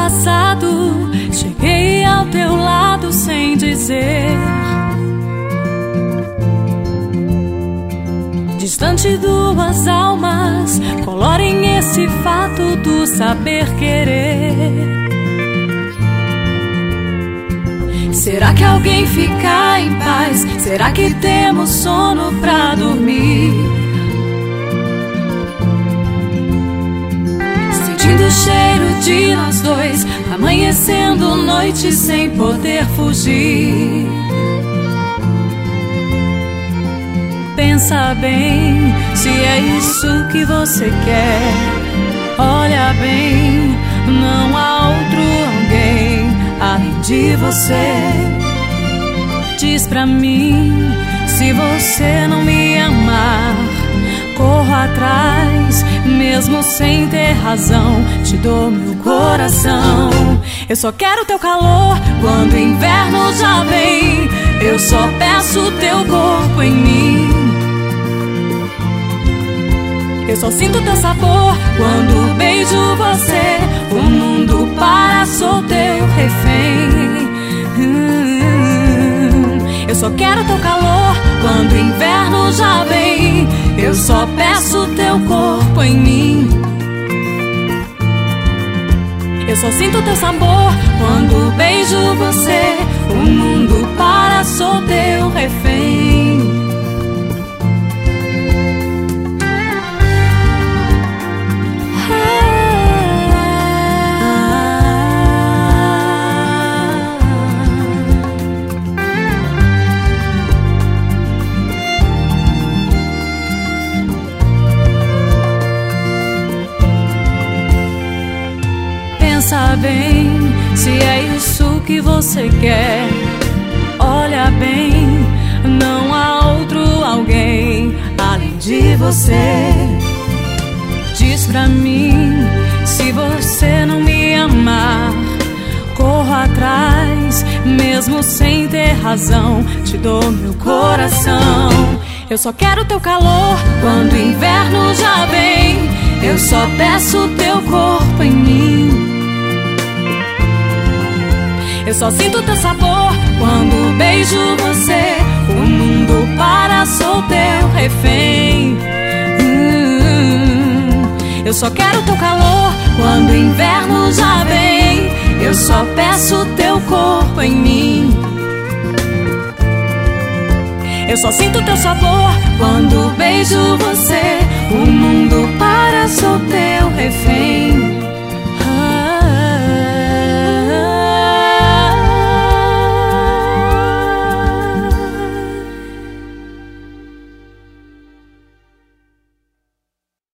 passado, cheguei ao teu lado sem dizer. Distante duas almas colorem esse fato do saber querer. Será que alguém fica em paz? Será que temos sono pra dormir? Sentindo o cheiro de nós dois, amanhecendo noite sem poder fugir. Pensa bem, se é isso que você quer. Olha bem, não há outro alguém além de você. Diz pra mim, se você não me amar, corro atrás, mesmo sem ter razão. Te dou meu coração. Eu só quero teu calor quando o inverno já vem. Eu só peço teu corpo em mim. Eu só sinto teu sabor quando beijo você. O mundo para, sou teu refém. Eu só quero teu calor quando o inverno já vem. Eu só peço teu corpo em mim. Eu só sinto teu sabor quando beijo você. O mundo para, sou teu refém. Pensa bem, se é isso que você quer. Olha bem, não há outro alguém além de você. Diz pra mim, se você não me amar, corro atrás, mesmo sem ter razão. Te dou meu coração. Eu só quero teu calor quando o inverno já vem. Eu só peço teu corpo em mim. Eu só sinto teu sabor quando beijo você. O mundo para, sou teu refém. Eu só quero teu calor quando o inverno já vem. Eu só peço teu corpo em mim. Eu só sinto teu sabor quando beijo você.